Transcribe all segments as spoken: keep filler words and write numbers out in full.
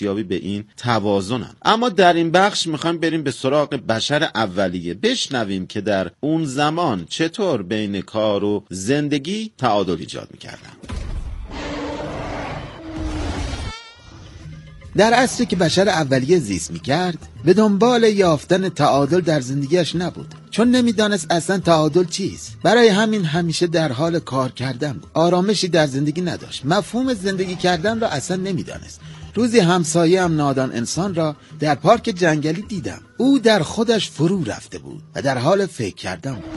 دستیابی به این توازنن. اما در این بخش میخوایم بریم به سراغ بشر اولیه، بشنویم که در اون زمان چطور بین کار و زندگی تعادل ایجاد میکردن. در عصری که بشر اولیه زیست میکرد به دنبال یافتن تعادل در زندگیش نبود، چون نمیدانست اصلا تعادل چیست. برای همین همیشه در حال کار کردن بود. آرامشی در زندگی نداشت. مفهوم زندگی کردن را اصلا نمیدانست. روزی همسایه هم نادان انسان را در پارک جنگلی دیدم. او در خودش فرو رفته بود و در حال فکر کردن بود.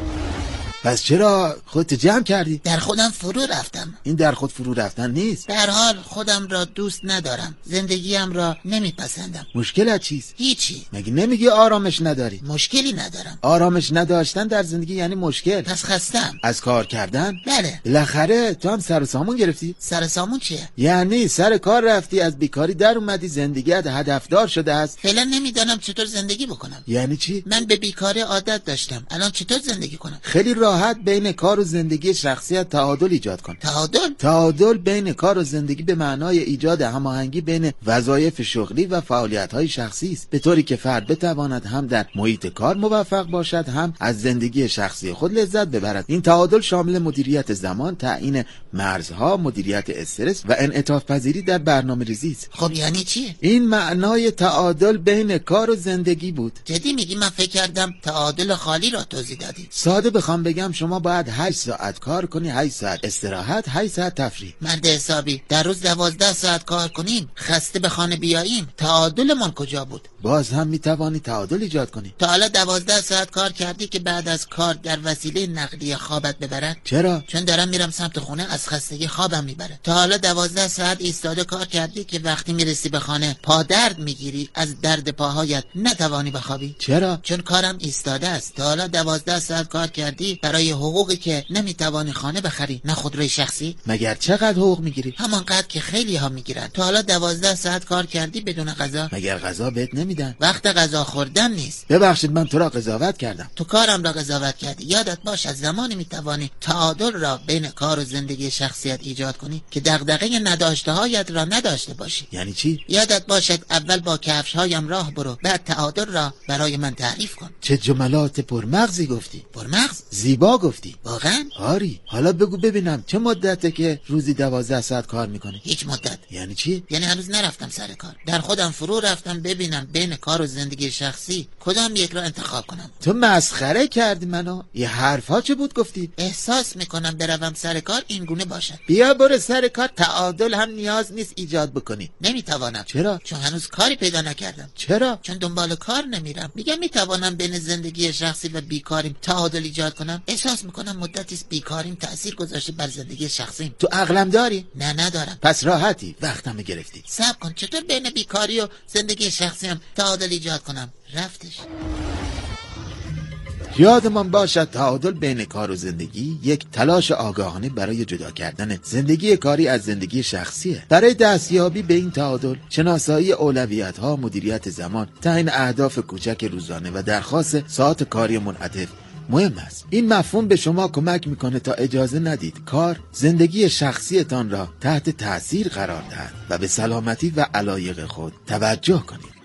پس چرا خودت جمع کردی؟ در خودم فرو رفتم. این در خود فرو رفتن نیست. در حال خودم را دوست ندارم، زندگیم را نمیپسندم. مشکلت چیست؟ هیچی. مگه نمیگی آرامش نداری؟ مشکلی ندارم. آرامش نداشتن در زندگی یعنی مشکل. پس خستم. از کار کردن؟ بله. بالاخره تو هم سر و سامون گرفتی؟ سر سامون چیه؟ یعنی سر کار رفتی، از بیکاری در اومدی، زندگیت هدفدار شده است. فعلا نمیدانم چطور زندگی بکنم. یعنی چی؟ من به بیکاری عادت داشتم، الان چطور زندگی کنم؟ خیلی راحت بین کار و زندگی شخصیت تعادل ایجاد کن. تعادل؟ تعادل بین کار و زندگی به معنای ایجاد هماهنگی بین وظایف شغلی و فعالیت‌های شخصی است، به طوری که فرد بتواند هم در محیط کار موفق باشد، هم از زندگی شخصی خود لذت ببرد. این تعادل شامل مدیریت زمان، تعیین مرزها، مدیریت استرس و انعطاف پذیری در برنامه‌ریزی است. خب یعنی چیه؟ این معنای تعادل بین کار و زندگی بود. جدی میگی؟ من فکر کردم تعادل خالی را توضیح دادی. ساده بخوام بگم شما باید هشت ساعت کار کنی، هشت ساعت استراحت، هشت ساعت تفریح. مرد حسابی، در روز دوازده ساعت کار کنیم، خسته به خانه بیاییم، تعادلمون کجا بود؟ باز هم میتوانی تعادل ایجاد کنی. تا حالا دوازده ساعت کار کردی که بعد از کار در وسیله نقلیه خوابت ببرد؟ چرا؟ چون دارم میرم سمت خونه، از خستگی خوابم میبره. تا حالا دوازده ساعت ایستاده کار کردی که وقتی میرسی به خانه پا درد میگیری، از درد پاهایت نتوانی بخوابی؟ چرا؟ چون کارم ایستاده است. تا حالا دوازده ساعت کار کردی برای حقوقی که نمیتوانی خانه بخری، نه خودروی شخصی؟ مگر چقدر حقوق میگیری؟ همانقدر که خیلی ها میگیرن. تا حالا دوازده ساعت کار کردی بدون غذا؟ مگر غذا بهت نمیدن؟ وقت غذا خوردن نیست. ببخشید من تو را قضاوت کردم. تو کارم را قضاوت کردی. یادت باش از زمانی میتوانی تعادل را بین کار و زندگی شخصیت ایجاد کنی که دغدغه نداشته هایت را نداشته باشی. یعنی چی؟ یادت باشد اول با کفش هایم راه برو، بعد تعادل را برای من تعریف کن. چه جملات پرمغزی گفتی. پرمغز؟ زیبا گفتی. واقعا؟ آری. حالا بگو ببینم چه مدته که روزی دوازده ساعت کار میکنی؟ هیچ مدت. یعنی چی؟ یعنی هنوز نرفتم سر کار. در خودم فرو رفتم ببینم بین کار و زندگی شخصی کدام یک را انتخاب کنم. تو مسخره کردی منو. یه حرفا چه بود گفتی؟ احساس میکنم بروم سر کار این گونه باشد. بیا برو سر کار. تعادل هم نیاز نیست ایجاد بکنی. نمیتوانم. چرا؟ چون هنوز کاری پیدا نکردم. چرا؟ چون دنبال کار نمیرم. میگم میتوانم بین زندگی شخصی و بیکاریم تعادل ایجاد کنم. احساس میکنم مدتی است بیکاریم تأثیر گذاشته بر زندگی شخصیم. تو عقلم داری؟ نه ندارم. پس راحتی. وقتم گرفتی. صبر کن، چطور بین بیکاری و زندگی شخصیم تعادل ایجاد کنم؟ رفتش. یادمان باشد تعادل بین کار و زندگی یک تلاش آگاهانه برای جدا کردن زندگی کاری از زندگی شخصیه. برای دستیابی به این تعادل شناسایی اولویت‌ها، مدیریت زمان، تعیین اهداف کوچک روزانه و درخواست ساعات کاری منعطف مهم است. این مفهوم به شما کمک میکنه تا اجازه ندید کار زندگی شخصیتان را تحت تأثیر قرار دهد و به سلامتی و علایق خود توجه کنید.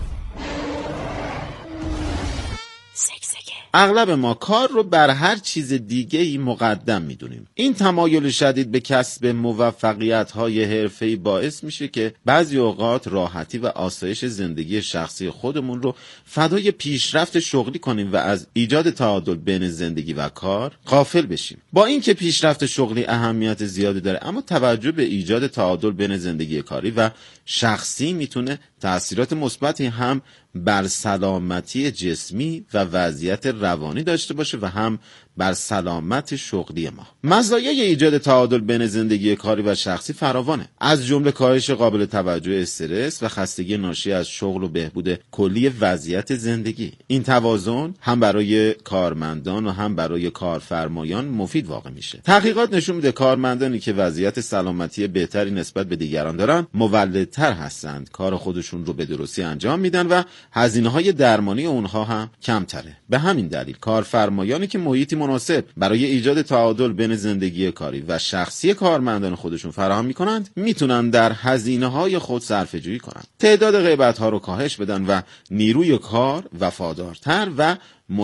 اغلب ما کار رو بر هر چیز دیگه‌ای مقدم میدونیم. این تمایل شدید به کسب موفقیت‌های حرفه‌ای باعث میشه که بعضی اوقات راحتی و آسایش زندگی شخصی خودمون رو فدای پیشرفت شغلی کنیم و از ایجاد تعادل بین زندگی و کار غافل بشیم. با اینکه پیشرفت شغلی اهمیت زیادی داره، اما توجه به ایجاد تعادل بین زندگی کاری و شخصی میتونه تأثیرات مثبتی هم بر سلامتی جسمی و وضعیت روانی داشته باشه و هم بر سلامت شغلی ما. مزایای ایجاد تعادل بین زندگی کاری و شخصی فراوانه، از جمله کاهش قابل توجه استرس و خستگی ناشی از شغل و بهبود کلی وضعیت زندگی. این توازن هم برای کارمندان و هم برای کارفرمایان مفید واقع میشه. تحقیقات نشون میده کارمندانی که وضعیت سلامتی بهتری نسبت به دیگران دارن مولدتر هستند، کار خودشون رو به درستی انجام میدن و هزینه‌های درمانی اونها هم کمتره. به همین دلیل کارفرمایانی که محیطی مناسب برای ایجاد تعادل بین زندگی کاری و شخصی کارمندان خودشون فراهم میکنند، میتونن در هزینه‌های خود صرفه‌جویی کنند، تعداد غیبت‌ها رو کاهش بدن و نیروی کار وفادارتر و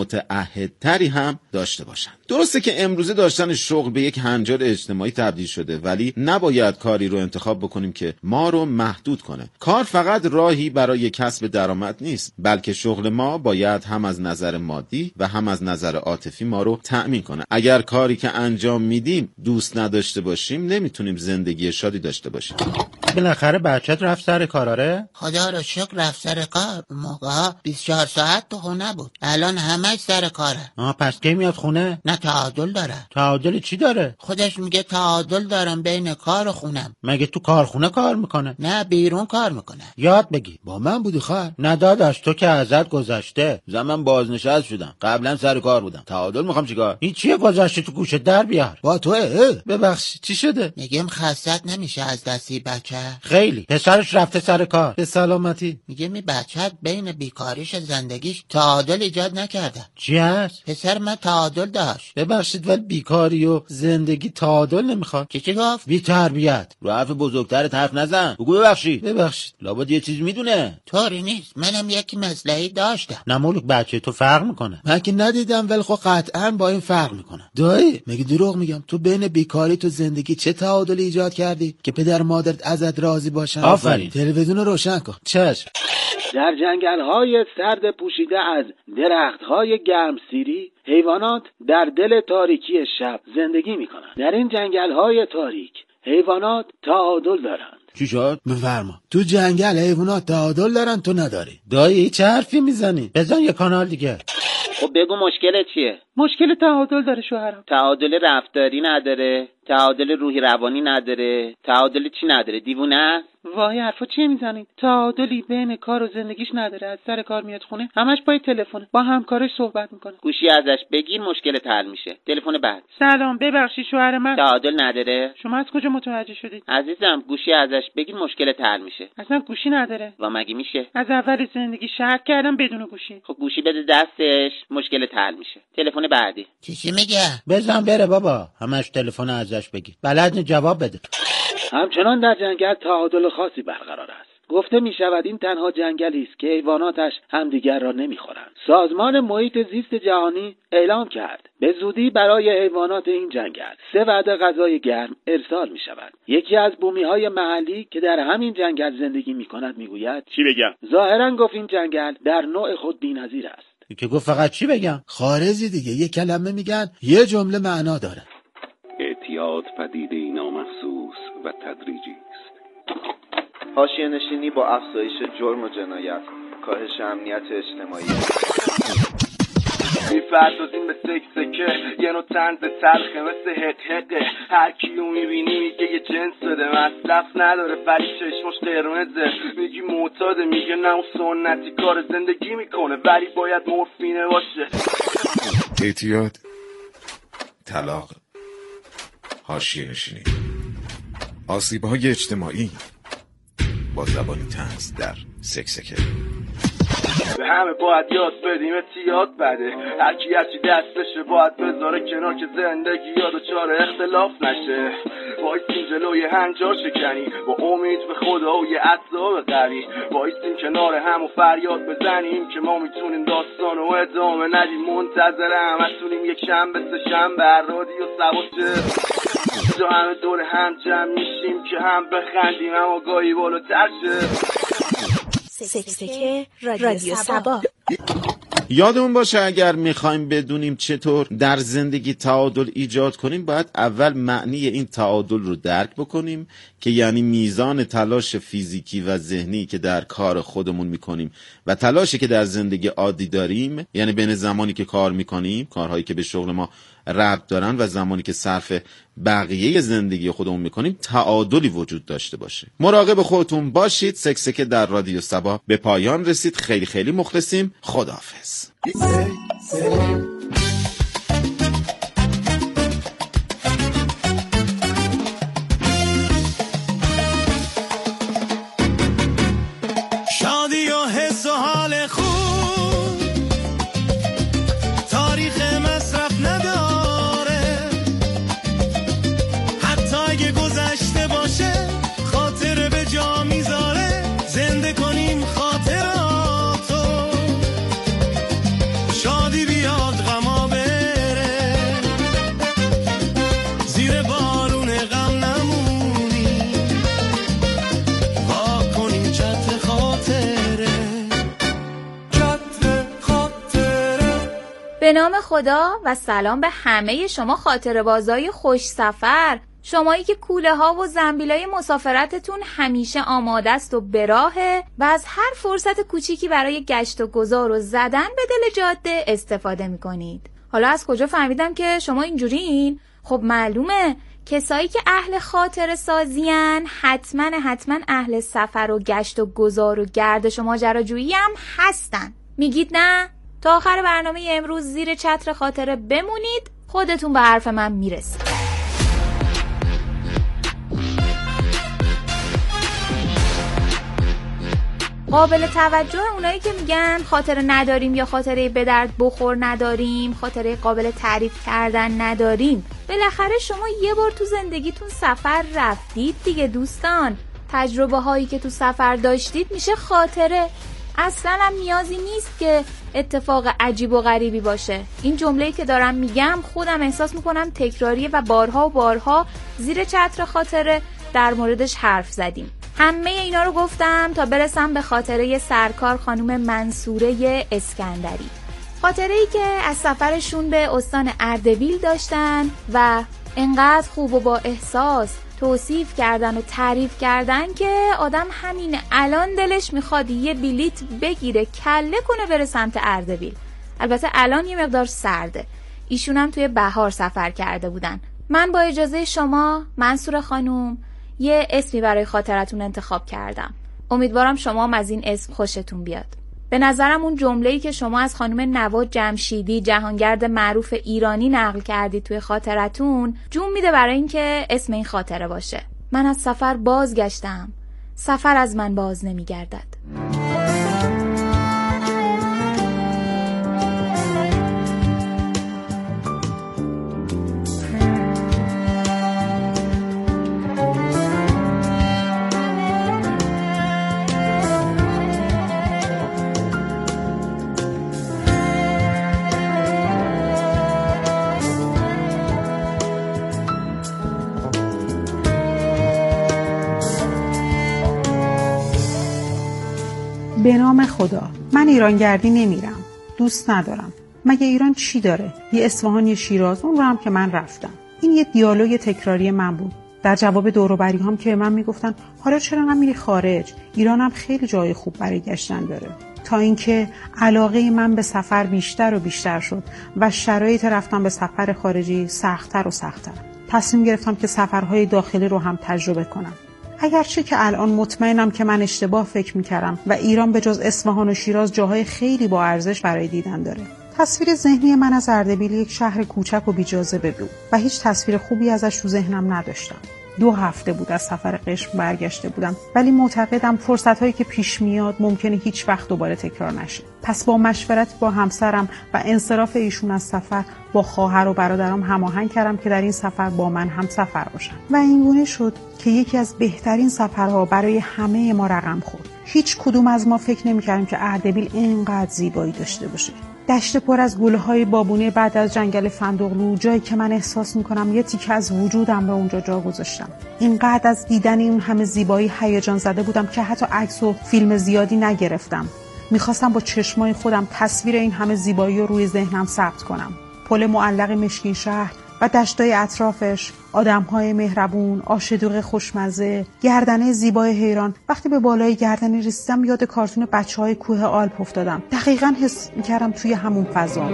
متعهدتری هم داشته باشند. درسته که امروزه داشتن شغل به یک هنجار اجتماعی تبدیل شده، ولی نباید کاری رو انتخاب بکنیم که ما رو محدود کنه. کار فقط راهی برای کسب درآمد نیست، بلکه شغل ما باید هم از نظر مادی و هم از نظر عاطفی ما رو تأمین کنه. اگر کاری که انجام میدیم دوست نداشته باشیم، نمیتونیم زندگی شادی داشته باشیم. بالاخره بچت رفت سر کار؟ آره خدا رو شکر رفت سر کار. موقع بیست و چهار ساعت تو خونه بود، الان همش سر کاره. آها، پس کی میاد خونه؟ نه تعادل داره. تعادل چی داره؟ خودش میگه تعادل دارم بین کار و خونم. مگه تو کارخونه کار میکنه؟ نه بیرون کار میکنه. یاد بگی. با من بودی خواهر؟ نه داداش، تو که ازت گذشته. زمان بازنشست شدم، قبلا سر کار بودم. تعادل میخوام چیکار؟ این چیه گذشته تو گوشه در بیار. با توه. ببخشید چی شده؟ میگم خستت نمیشه از دستی بچه؟ خیلی. پسرش رفته سر کار. به سلامتی. میگه می بچت بین بیکاریش و زندگیش تعادل ایجاد نکرده. چی هست؟ پسر من تعادل داشت. ببخشید ولی بیکاری و زندگی تعادل نمیخواد. چی چی گفت؟ بی تربیت. رو حرف بزرگترت حرف نزن. بگو ببخشید. ببخشید. لابد یه چیز میدونه. طوری نیست، منم یکی مسئله‌ای داشتم. نه مولوک، بچه تو فرق میکنه. من که ندیدم، ولی خب قطعا با این فرق میکنه. دایی مگه دروغ میگم؟ تو بین بیکاری تو زندگی چه تعادلی ایجاد کردی که پدر مادرت ازت راضی باشن؟ آفرین. تلویزیون رو روشن کن. چشم. در جنگل‌های سرد پوشیده از درخت‌های گرمسیری، حیوانات در دل تاریکی شب زندگی می‌کنند. در این جنگل‌های تاریک حیوانات تعادل دارند. چی شد؟ بفرما. تو جنگل حیوانات تعادل دارن، تو نداری. دایی چه حرفی میزنی؟ بزن یه کانال دیگه. خب بگو مشکل چیه؟ مشکل تعادل داره شوهرم. تعادل رفتاری نداره، تعادل روحی روانی نداره، تعادل چی نداره؟ دیوونه است؟ وای حرفا چیه میزنید؟ تعادلی بین کار و زندگیش نداره. از سر کار میاد خونه، همش پای تلفن با همکارش صحبت میکنه. گوشی ازش بگیر مشکل حل میشه. تلفن بعد. سلام، ببخشید شوهر من. تعادل نداره؟ شما از کجا متوجه شدید؟ عزیزم گوشی ازش بگیر مشکل حل میشه. اصلا گوشی نداره. و مگه میشه؟ از اول زندگی شرط کردم بدون گوشی. خب گوشی بده دستش، مشکل حل میشه. تلفن بعدی. چی چی میگه؟ بزن بره بابا، همش تلفن ازش بگیر. بلد نیست جواب بده. همچنان در جنگل تعادل خاصی برقرار است. گفته می شود این تنها جنگلی است که حیواناتش همدیگر را نمیخورند. سازمان محیط زیست جهانی اعلام کرد به زودی برای حیوانات این جنگل سه وعده غذای گرم ارسال می شود. یکی از بومی‌های محلی که در همین جنگل زندگی می کند می گوید چی بگم؟ ظاهراً گفت این جنگل در نوع خود بی‌نظیر است. که گفت فقط چی بگم؟ خارجی دیگه، یه کلمه میگن یه جمله معنا داره. اعتیاد پدیده‌ای نامحسوس و تدریجی است. حاشیه نشینی با افزایش جرم و جنایت، کاهش امنیت اجتماعی. میفردازیم به سک سکه، یه نوع طنز تلخه مثل حق حقه. هر کیو میبینی میگه یه جنس بده، مصرف نداره ولی چشمش قرمزه. میگی معتاده، میگه نه اون سنتی کار زندگی میکنه ولی باید مورفینه باشه. اعتیاد، طلاق، حاشیه نشینی، آسیب‌های اجتماعی با زبانی طنز در سکسکه. به همه باید یاد بدیم اعتیاد بده، هر کی هرچی دستشه باید بذاره کنار که زندگی یاد و چاره اختلاف نشه. وایسیم جلوی هنجار شکنی با امید به خدا و یه عصاب قوی. وایسیم کنار هم و فریاد بزنیم که ما میتونیم داستان و ادامه ندیم. منتظر همتونیم یک شنبه سه شنبه هر رادیو سباشه. جا همه دور هم جمع میشیم که هم بخندیم اما گاهی بالاتر شه. سکسکه رادیو سبا. یادمون باشه اگر میخوایم بدونیم چطور در زندگی تعادل ایجاد کنیم، باید اول معنی این تعادل رو درک بکنیم که یعنی میزان تلاش فیزیکی و ذهنی که در کار خودمون میکنیم و تلاشی که در زندگی عادی داریم، یعنی بین زمانی که کار میکنیم، کارهایی که به شغل ما ربط دارن و زمانی که صرف بقیه زندگی خودمون میکنیم، تعادلی وجود داشته باشه. مراقب خودتون باشید. سکسکه در رادیو سبا به پایان رسید. خیلی خیلی مخلصیم. خداحافظ. شادی و حس و حال خوب، تاریخ مصرف ندار. به نام خدا و سلام به همه شما خاطره بازای خوش سفر. شمایی که کوله ها و زنبیلای مسافرتتون همیشه آماده است و به راهه و از هر فرصت کوچیکی برای گشت و گذار و زدن به دل جاده استفاده میکنید. حالا از کجا فهمیدم که شما اینجورین؟ خب معلومه، کسایی که اهل خاطره سازیان حتما حتما اهل سفر و گشت و گذار و گردش و ماجراجویی هم هستن. میگید نه؟ تا آخر برنامه امروز زیر چتر خاطره بمونید، خودتون به حرف من میرسید. قابل توجه اونایی که میگن خاطره نداریم یا خاطره به درد بخور نداریم، خاطره قابل تعریف کردن نداریم. بالاخره شما یه بار تو زندگیتون سفر رفتید دیگه دوستان. تجربه هایی که تو سفر داشتید میشه خاطره. اصلا هم نیازی نیست که اتفاق عجیب و غریبی باشه. این جمله‌ای که دارم میگم خودم احساس میکنم تکراریه و بارها و بارها زیر چتر خاطره در موردش حرف زدیم. همه اینا رو گفتم تا برسم به خاطره سرکار خانم منصوره اسکندری. خاطره‌ای که از سفرشون به استان اردبیل داشتن و انقدر خوب و با احساس توصیف کردن و تعریف کردن که آدم همین الان دلش میخواد یه بلیت بگیره کله کنه بره سمت اردبیل. البته الان یه مقدار سرده. ایشون هم توی بهار سفر کرده بودن. من با اجازه شما منصوره خانوم یه اسمی برای خاطرتون انتخاب کردم. امیدوارم شما هم از این اسم خوشتون بیاد. به نظرم اون جمله‌ای که شما از خانم نوا جمشیدی جهانگرد معروف ایرانی نقل کردید توی خاطرتون جون میده برای اینکه اسم این خاطره باشه. من از سفر بازگشتم، سفر از من باز نمیگردد. به نام خدا. من ایرانگردی نمیرم، دوست ندارم. مگه ایران چی داره؟ یه اصفهان، یه شیراز، اون رو هم که من رفتم. این یه دیالوگ تکراری من بود در جواب دور و بری هم که به من میگفتن حالا چرا نمیری خارج؟ ایران هم خیلی جای خوب برای گشتن داره. تا اینکه علاقه من به سفر بیشتر و بیشتر شد و شرایط رفتن به سفر خارجی سخت‌تر و سخت‌تر. تصمیم گرفتم که سفرهای داخلی رو هم تجربه کنم. اگرچه که الان مطمئنم که من اشتباه فکر میکردم و ایران به جز اصفهان و شیراز جاهای خیلی با ارزش برای دیدن داره. تصویر ذهنی من از اردبیل یک شهر کوچک و بی‌جاذبه بود و هیچ تصویر خوبی ازش تو ذهنم نداشتم. دو هفته بود از سفر قشم برگشته بودم، ولی معتقدم فرصت‌هایی که پیش میاد ممکنه هیچ وقت دوباره تکرار نشه. پس با مشورت با همسرم و انصراف ایشون از سفر با خواهر و برادرام هماهنگ کردم که در این سفر با من هم سفر باشن و اینگونه شد که یکی از بهترین سفرها برای همه ما رقم خورد. هیچ کدوم از ما فکر نمی‌کردیم که اردبیل اینقدر زیبایی داشته باشه. دشت پر از گل‌های بابونه بعد از جنگل فندقلو، جایی که من احساس می‌کنم یه تیکه از وجودم رو اونجا جا گذاشتم. اینقدر از دیدن این همه زیبایی هیجان زده بودم که حتی عکس و فیلم زیادی نگرفتم. می‌خواستم با چشمای خودم تصویر این همه زیبایی رو روی ذهنم ثبت کنم. پل معلق مشکین شهر و دشتای اطرافش، آدم‌های مهربون، آشدوغ خوشمزه، گردنه زیبای حیران. وقتی به بالای گردنه رسیدم یاد کارتون بچه‌های کوه آلپ افتادم. دقیقاً حس می‌کردم توی همون فضا.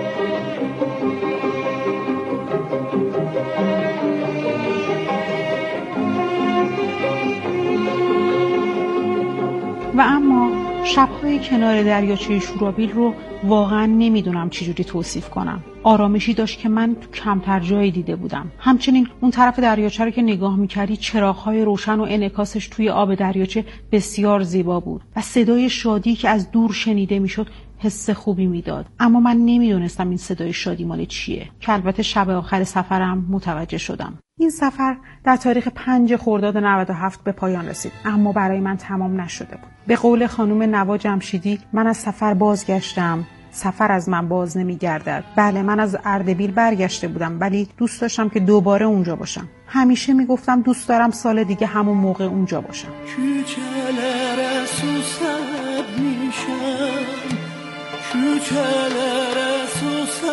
و اما شب‌های کنار دریاچه شورابیل رو واقعا نمیدونم چجوری توصیف کنم. آرامشی داشت که من تو کمتر جایی دیده بودم. همچنین اون طرف دریاچه رو که نگاه می‌کردی چراغ‌های روشن و انعکاسش توی آب دریاچه بسیار زیبا بود و صدای شادی که از دور شنیده میشد حس خوبی میداد. اما من نمیدونستم این صدای شادی مال چیه که البته شب آخر سفرم متوجه شدم. این سفر در تاریخ پنج خرداد نود و هفت به پایان رسید، اما برای من تمام نشده بود. به قول خانم نوا جمشیدی من از سفر بازگشتم، سفر از من باز نمیگردد. بله، من از اردبیل برگشته بودم ولی دوست داشتم که دوباره اونجا باشم. همیشه میگفتم دوست دارم سال دیگه همون موقع اونجا باشم. کوچه‌لere سوسن میشم، کوچه‌لere سوسن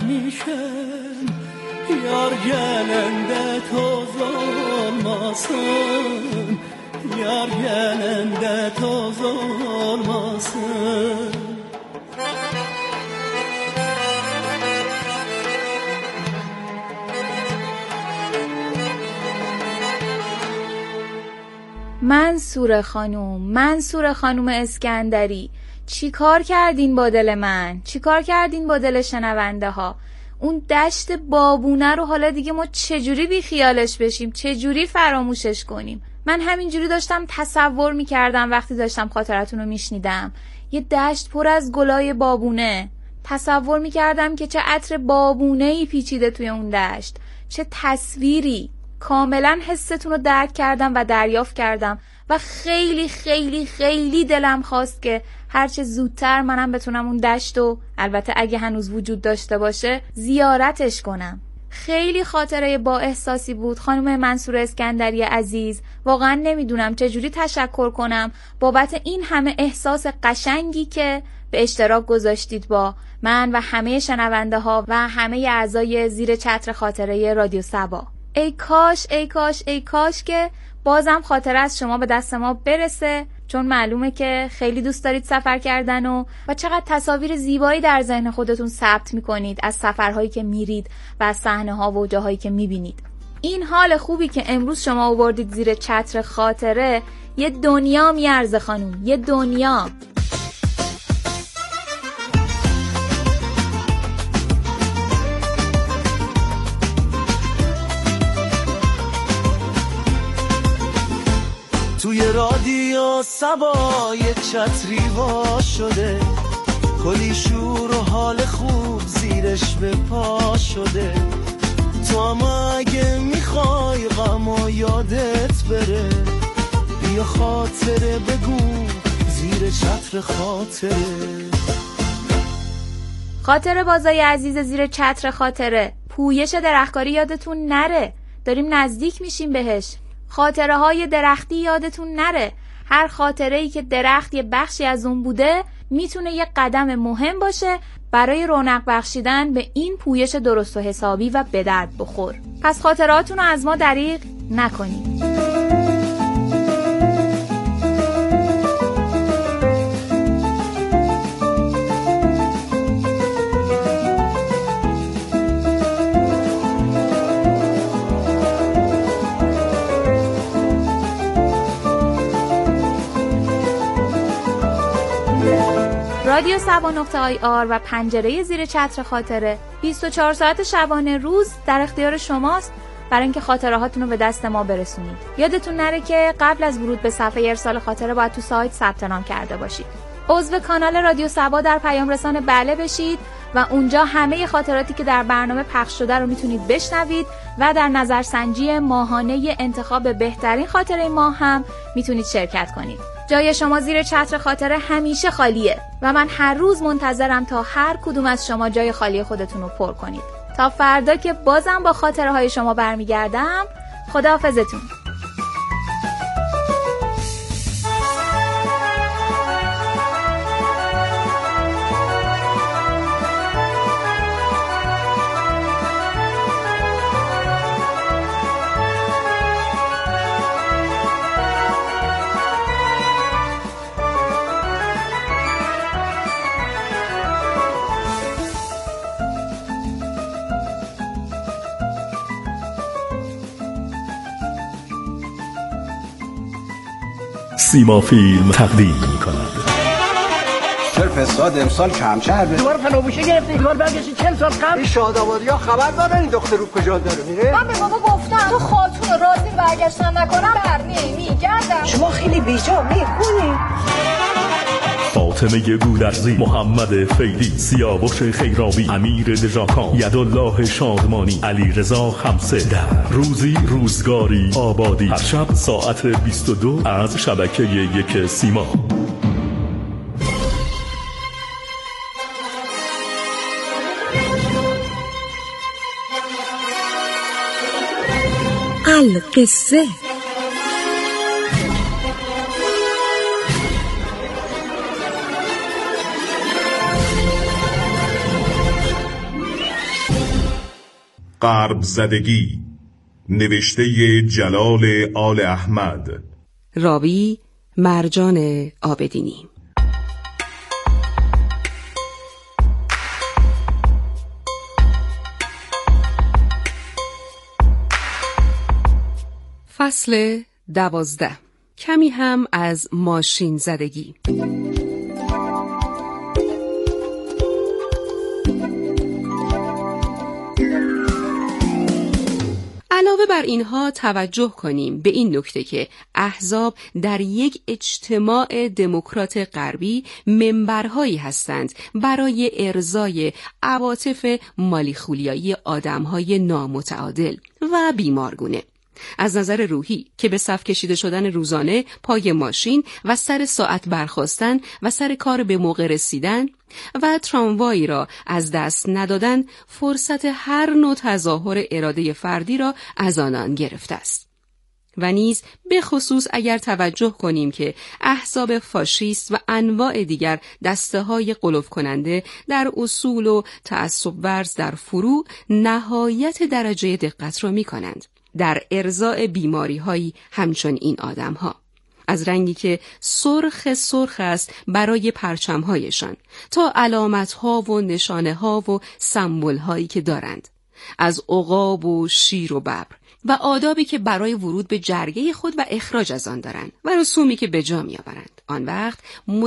vermişim. Yar gelende toz olmasın, yar gelende toz olmasın. منصور خانوم، منصور خانوم اسکندری، چی کار کردین با دل من؟ چی کار کردین با دل شنونده ها؟ اون دشت بابونه رو حالا دیگه ما چجوری بی خیالش بشیم؟ چجوری فراموشش کنیم؟ من همینجوری داشتم تصور میکردم وقتی داشتم خاطرتون رو میشنیدم. یه دشت پر از گلای بابونه. تصور میکردم که چه عطر بابونه‌ای پیچیده توی اون دشت. چه تصویری. کاملا حستون رو درک کردم و دریافت کردم و خیلی خیلی خیلی دلم خواست که هرچه زودتر منم بتونم اون دشت و البته اگه هنوز وجود داشته باشه زیارتش کنم. خیلی خاطره با احساسی بود خانم منصور اسکندری عزیز. واقعا نمیدونم چجوری تشکر کنم بابت این همه احساس قشنگی که به اشتراک گذاشتید با من و همه شنونده ها و همه اعضای زیر چتر خاطره رادیو سبا. ای کاش ای کاش ای کاش که بازم خاطره از شما به دست ما برسه، چون معلومه که خیلی دوست دارید سفر کردن و و چقدر تصاویر زیبایی در ذهن خودتون ثبت میکنید از سفرهایی که میرید و از صحنه‌ها و جاهایی که میبینید. این حال خوبی که امروز شما آوردید زیر چتر خاطره یه دنیا میارزه خانوم، یه دنیا. توی رادیو سبا یه چتری وا شده، کلی شور و حال خوب زیرش به پا شده. تو هم اگه میخوای غم و یادت بره، بیا خاطره بگو زیر چتر خاطره. خاطره بازای عزیز زیر چتر خاطره، پویش درختکاری یادتون نره، داریم نزدیک میشیم بهش. خاطره های درختی یادتون نره. هر خاطره ای که درخت یه بخشی از اون بوده میتونه یه قدم مهم باشه برای رونق بخشیدن به این پویش درست و حسابی و به درد بخور. پس خاطراتونو از ما دریغ نکنید. رادیو سبا نقطه آی آر و پنجره زیر چتر خاطره بیست و چهار ساعت شبانه روز در اختیار شماست برای اینکه خاطره هاتون رو به دست ما برسونید. یادتون نره که قبل از ورود به صفحه ارسال خاطره باید تو سایت ثبت نام کرده باشید. عضو کانال رادیو سبا در پیام رسان بله بشید و اونجا همه خاطراتی که در برنامه پخش شده رو میتونید بشنوید و در نظرسنجی ماهانه انتخاب بهترین خاطره ماه هم میتونید شرکت کنید. جای شما زیر چتر خاطره همیشه خالیه و من هر روز منتظرم تا هر کدوم از شما جای خالی خودتون رو پر کنید. تا فردا که بازم با خاطره های شما برمیگردم. خداحافظتون. سیما فیلم تقدیم می‌کند. چرا فساد امسال کم شده؟ دوباره فناوشه گرفته کار برگشتی چهل سال قبل. این شادابادی‌ها خبر دارن این دختر رو کجا داره میره؟ من به بابا گفتم تو خاتون راضی برگشتن نکنم بر نمیگردم. شما خیلی بیجا میخونی. فاطمه گودرزی، محمد فیدی، سیاوش خیرابی، امیر دژاکان، یدالله شادمانی، علی رضا خمسه در روزی روزگاری آبادی، هر شب ساعت بیست و دو از شبکه یک سیما. القصه غرب زدگی، نوشته جلال آل احمد، راوی مرجان عابدینی. فصل دوازده. کمی هم از ماشین زدگی. علاوه بر اینها توجه کنیم به این نکته که احزاب در یک اجتماع دموکرات غربی منبرهایی هستند برای ارضای عواطف مالیخولیایی آدمهای نامتعادل و بیمارگونه. از نظر روحی که به صف کشیده شدن روزانه پای ماشین و سر ساعت برخاستن و سر کار به موقع رسیدن و تراموایی را از دست ندادن فرصت هر نوع تظاهر اراده فردی را از آنان گرفته است. و نیز به خصوص اگر توجه کنیم که احزاب فاشیست و انواع دیگر دسته های غلو کننده در اصول و تعصب ورز در فرو نهایت درجه دقت را می کنند در ارضاء بیماری هایی همچون این آدم ها، از رنگی که سرخ سرخ است برای پرچم هایشان تا علامت ها و نشانه ها و سمبل هایی که دارند، از عقاب و شیر و ببر و آدابی که برای ورود به جرگه خود و اخراج از آن دارند و رسومی که به جا می آورند. آن وقت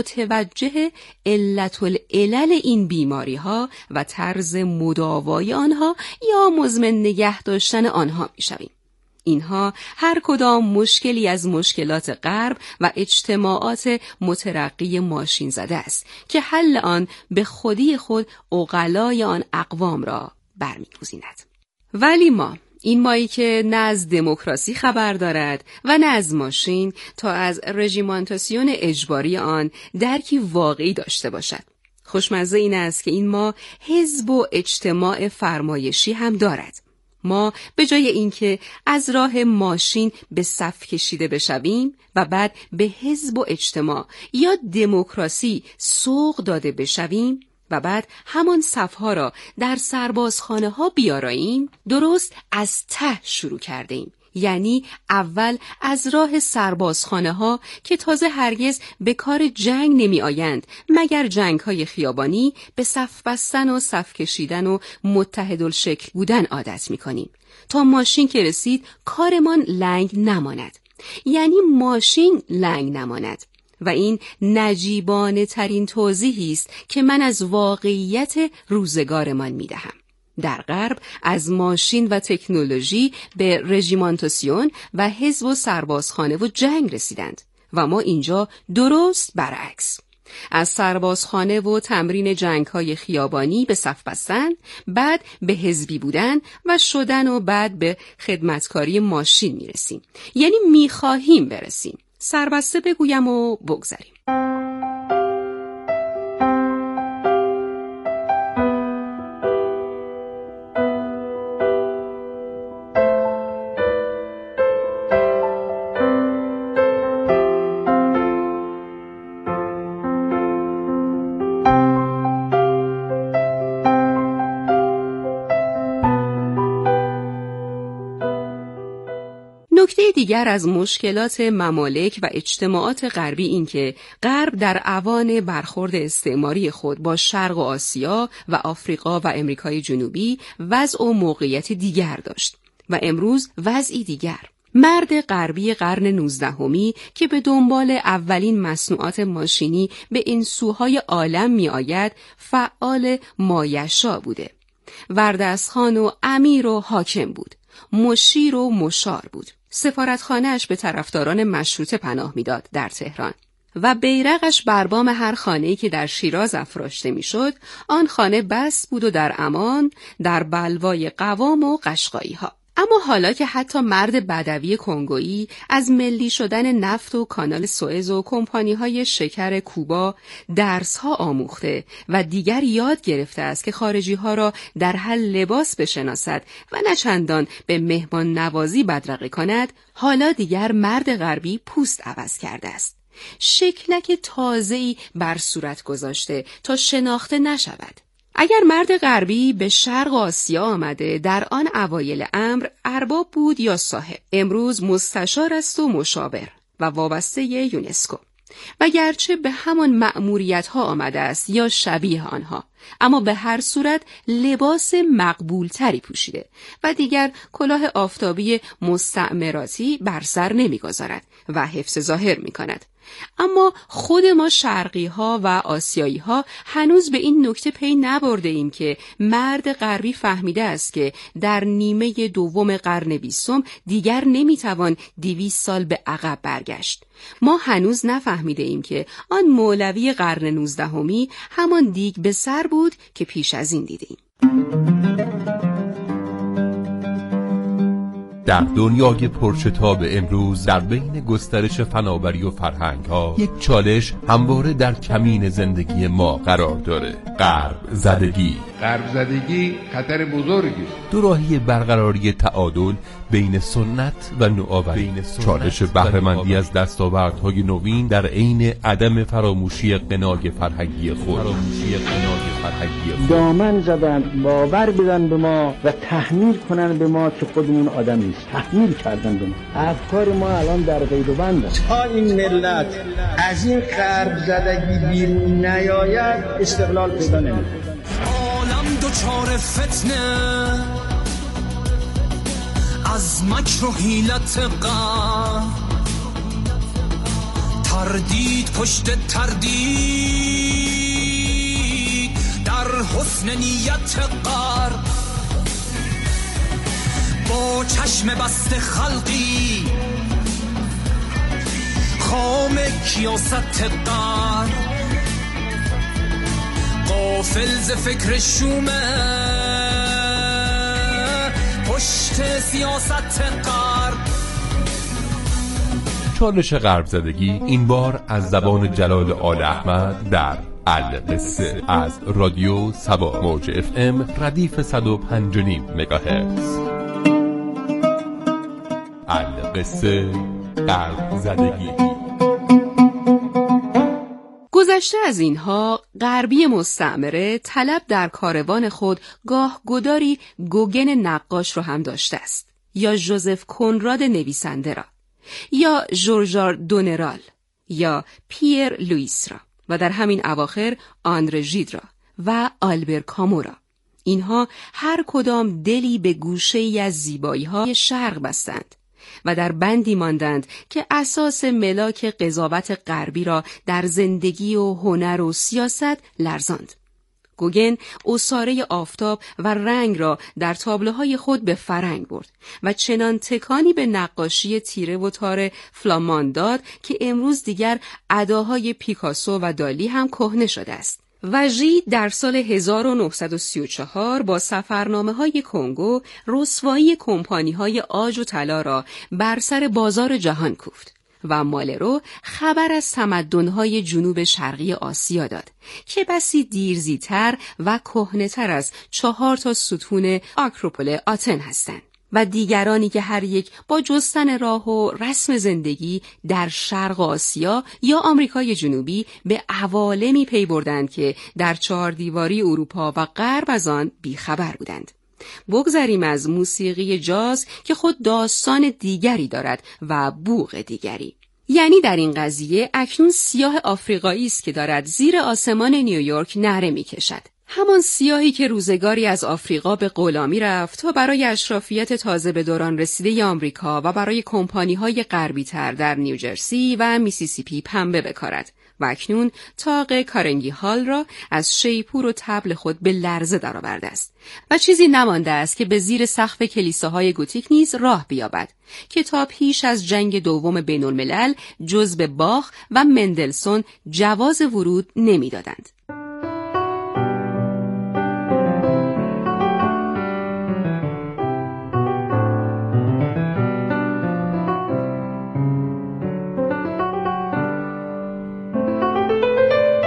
متوجه علت العلل این بیماری ها و طرز مداوای آنها یا مزمن نگه داشتن آنها می شویم. اینها هر کدام مشکلی از مشکلات غرب و اجتماعات مترقی ماشین زده است که حل آن به خودی خود عقلای آن اقوام را برمی‌گزیند. ولی ما، این مایی که نه از دموکراسی خبر دارد و نه از ماشین، تا از رژیمانتاسیون اجباری آن درکی واقعی داشته باشد. خوشمزه این است که این ما حزب و اجتماع فرمایشی هم دارد. ما به جای اینکه از راه ماشین به صف کشیده بشویم و بعد به حزب و اجتماع یا دموکراسی سوق داده بشویم و بعد همان صفها را در سربازخانه ها بیاراییم، درست از ته شروع کرده ایم. یعنی اول از راه سربازخانه ها که تازه هرگز به کار جنگ نمی آیند مگر جنگ های خیابانی، به صف بستن و صف کشیدن و متحدالشکل بودن عادت می کنیم تا ماشین که رسید کارمان لنگ نماند. یعنی ماشین لنگ نماند. و این نجیبانه ترین توضیحی است که من از واقعیت روزگارمان می دهم. در غرب از ماشین و تکنولوژی به رژیمانتاسیون و حزب و سربازخانه و جنگ رسیدند و ما اینجا درست برعکس. از سربازخانه و تمرین جنگ‌های خیابانی به صف بستن، بعد به حزبی بودن و شدن و بعد به خدمتکاری ماشین میرسیم. یعنی میخواهیم برسیم. سربسته بگویم و بگذاریم. نکته دیگر از مشکلات ممالک و اجتماعات غربی این که غرب در اوان برخورد استعماری خود با شرق و آسیا و آفریقا و امریکای جنوبی وضع و موقعیت دیگر داشت و امروز وضعی دیگر. مرد غربی قرن نوزدهمی که به دنبال اولین مصنوعات ماشینی به این سوهای عالم می آید فعال مایشا بوده. وردستخان و امیر و حاکم بود. مشیر و مشار بود. سفارتخانه‌اش به طرفداران مشروطه پناه میداد در تهران و بیرقش بر بام هر خانه‌ای که در شیراز افراشته میشد، آن خانه بس بود و در امان در بلوای قوام و قشقایی‌ها. اما حالا که حتی مرد بدوی کنگویی از ملی شدن نفت و کانال سوئز و کمپانی‌های شکر کوبا درس‌ها آموخته و دیگر یاد گرفته است که خارجی‌ها را در هر لباس بشناسد و نه چندان به مهمان نوازی بدرقه کند، حالا دیگر مرد غربی پوست عوض کرده است. شکلک تازه‌ای بر صورت گذاشته تا شناخته نشود. اگر مرد غربی به شرق آسیا آمده در آن اوایل امر ارباب بود یا صاحب، امروز مستشار است و مشاور و وابسته یونسکو. و گرچه به همان مأموریت‌ها آمده است یا شبیه آنها، اما به هر صورت لباس مقبولتری پوشیده و دیگر کلاه آفتابی مستعمراتی بر سر نمی‌گذارد و حفظ ظاهر می‌کند. اما خود ما شرقی ها و آسیایی ها هنوز به این نکته پی نبرده ایم که مرد غربی فهمیده است که در نیمه دوم قرن بیستم دیگر نمیتوان دویست سال به عقب برگشت. ما هنوز نفهمیده ایم که آن مولوی قرن نوزدهمی همان دیگ به سر بود که پیش از این دیدیم. در دنیای پرشتاب امروز در بین گسترش فناوری و فرهنگ‌ها یک چالش همواره در کمین زندگی ما قرار داره: غرب زدگی. غرب زدگی خطر بزرگی. دوراهی برقراری تعادل بین سنت و نوآوری، چالش بهره‌مندی از دستاوردهای نوین در عین عدم فراموشی غنای فرهنگی خود. فراموشی غنای فرهنگی خود. دامن زدن، باور بدن به ما و تحمیل کنن به ما که خودمون آدم نیست. تحمیل کردن به ما. افکار ما الان در قید و بند است. تا این ملت از این غرب زدگی بیرون نیاید استقلال پیدا نمی‌کنه. عالم دوچار فتنه از مکر و حیلت غر، تردید پشت تردید در حسن نیت غر، با چشم بسته خلقی خام کیاست غر، غافل ز فکر شومه پشت سیاست غرب. چالش غرب زدگی این بار از زبان جلال آل احمد در القصه از رادیو سبا موج اف ام ردیف صد و پنج و نیم مگاهرتز. القصه غرب زدگی. گذشته از اینها، غربی مستعمره طلب در کاروان خود گاه گداری گوگن نقاش رو هم داشته است، یا ژوزف کنراد نویسنده را، یا ژورژار دونرال، یا پیر لوئیس را، و در همین اواخر آندره ژید را و آلبر کامو را. اینها هر کدام دلی به گوشه‌ای از زیبایی‌های شرق بستند و در بندی ماندند که اساس ملاک قضاوت غربی را در زندگی و هنر و سیاست لرزاند. گوگن عصاره آفتاب و رنگ را در تابلوهای خود به فرنگ برد و چنان تکانی به نقاشی تیره و تار فلامان داد که امروز دیگر اداهای پیکاسو و دالی هم کهنه شده است. و ژید در سال هزار و نهصد و سی و چهار با سفرنامه‌های کنگو رسوایی کمپانی‌های آج و طلا را بر سر بازار جهان کوفت و مالرو خبر از تمدن‌های جنوب شرقی آسیا داد که بسی دیرزی‌تر و کهنه‌تر از چهار تا ستون آکروپول آتن هستند. و دیگرانی که هر یک با جستن راه و رسم زندگی در شرق آسیا یا آمریکای جنوبی به عوالمی پی بردند که در چهار دیواری اروپا و غرب از آن بیخبر بودند. بگذریم از موسیقی جاز که خود داستان دیگری دارد و بوق دیگری. یعنی در این قضیه اکنون سیاه آفریقایی است که دارد زیر آسمان نیویورک نعره می‌کشد. همان سیاهی که روزگاری از آفریقا به غلامی رفت تا برای اشرافیت تازه به دوران رسیده آمریکا و برای کمپانی‌های غربی‌تر در نیوجرسی و میسیسیپی پنبه بکارد و اکنون طاق کارنگی هال را از شیپور و طبل خود به لرزه درآورده است و چیزی نمانده است که به زیر سقف کلیساهای گوتیک نیز راه بیابد که تا پیش از جنگ دوم بین‌الملل جز به باخ و مندلسون جواز ورود نمی‌دادند.